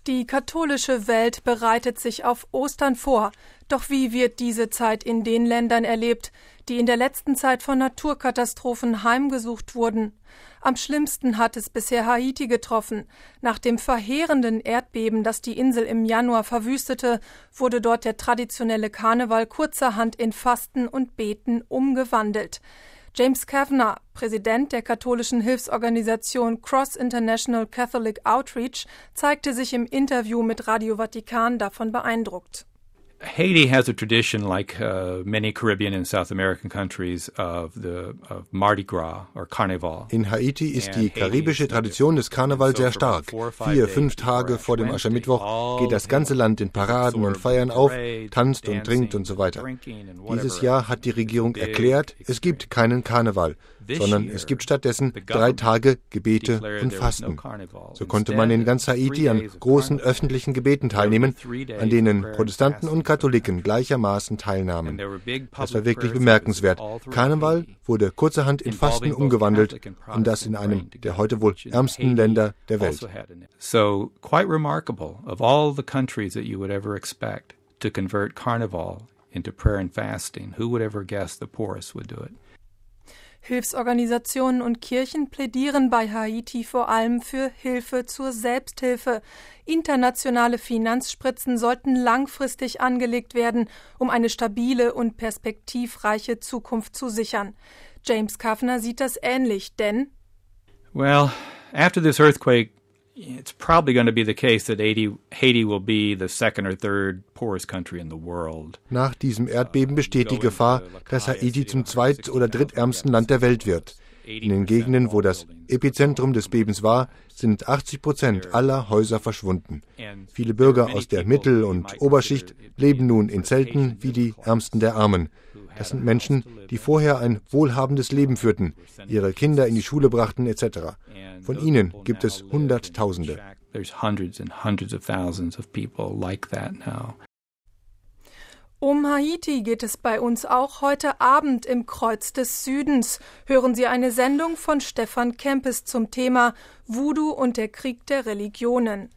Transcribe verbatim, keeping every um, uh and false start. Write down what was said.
Die katholische Welt bereitet sich auf Ostern vor. Doch wie wird diese Zeit in den Ländern erlebt, die in der letzten Zeit von Naturkatastrophen heimgesucht wurden? Am schlimmsten hat es bisher Haiti getroffen. Nach dem verheerenden Erdbeben, das die Insel im Januar verwüstete, wurde dort der traditionelle Karneval kurzerhand in Fasten und Beten umgewandelt. James Kavanagh, Präsident der katholischen Hilfsorganisation Cross International Catholic Outreach, zeigte sich im Interview mit Radio Vatikan davon beeindruckt. Haiti has a tradition, like uh, many Caribbean and South American countries, of the of Mardi Gras or Carnival. In Haiti ist die karibische Tradition des Karnevals sehr stark. Vier, fünf Tage vor dem Aschermittwoch geht das ganze Land in Paraden und Feiern auf, tanzt und trinkt und so weiter. Dieses Jahr hat die Regierung erklärt, es gibt keinen Karneval, sondern es gibt stattdessen drei Tage Gebete und Fasten. So konnte man in ganz Haiti an großen öffentlichen Gebeten teilnehmen, an denen Protestanten und Katholiken gleichermaßen teilnahmen. Das war wirklich bemerkenswert. Karneval wurde kurzerhand in Fasten umgewandelt und das in einem der heute wohl ärmsten Länder der Welt. So quite remarkable of all the countries that you would ever expect to convert Carnival into prayer and fasting. Who would ever guess the poorest would do it? Hilfsorganisationen und Kirchen plädieren bei Haiti vor allem für Hilfe zur Selbsthilfe. Internationale Finanzspritzen sollten langfristig angelegt werden, um eine stabile und perspektivreiche Zukunft zu sichern. James Kavanagh sieht das ähnlich, denn Well, after this earthquake, it's probably going to be the case that Haiti, Haiti will be the second or third poorest country in the world. Nach diesem Erdbeben besteht die Gefahr, dass Haiti zum zweit- oder drittärmsten Land der Welt wird. In den Gegenden, wo das Epizentrum des Bebens war, sind achtzig Prozent aller Häuser verschwunden. Viele Bürger aus der Mittel- und Oberschicht leben nun in Zelten wie die Ärmsten der Armen. Das sind Menschen, die vorher ein wohlhabendes Leben führten, ihre Kinder in die Schule brachten et cetera. Von ihnen gibt es Hunderttausende. Um Haiti geht es bei uns auch heute Abend im Kreuz des Südens. Hören Sie eine Sendung von Stefan Kempes zum Thema Voodoo und der Krieg der Religionen.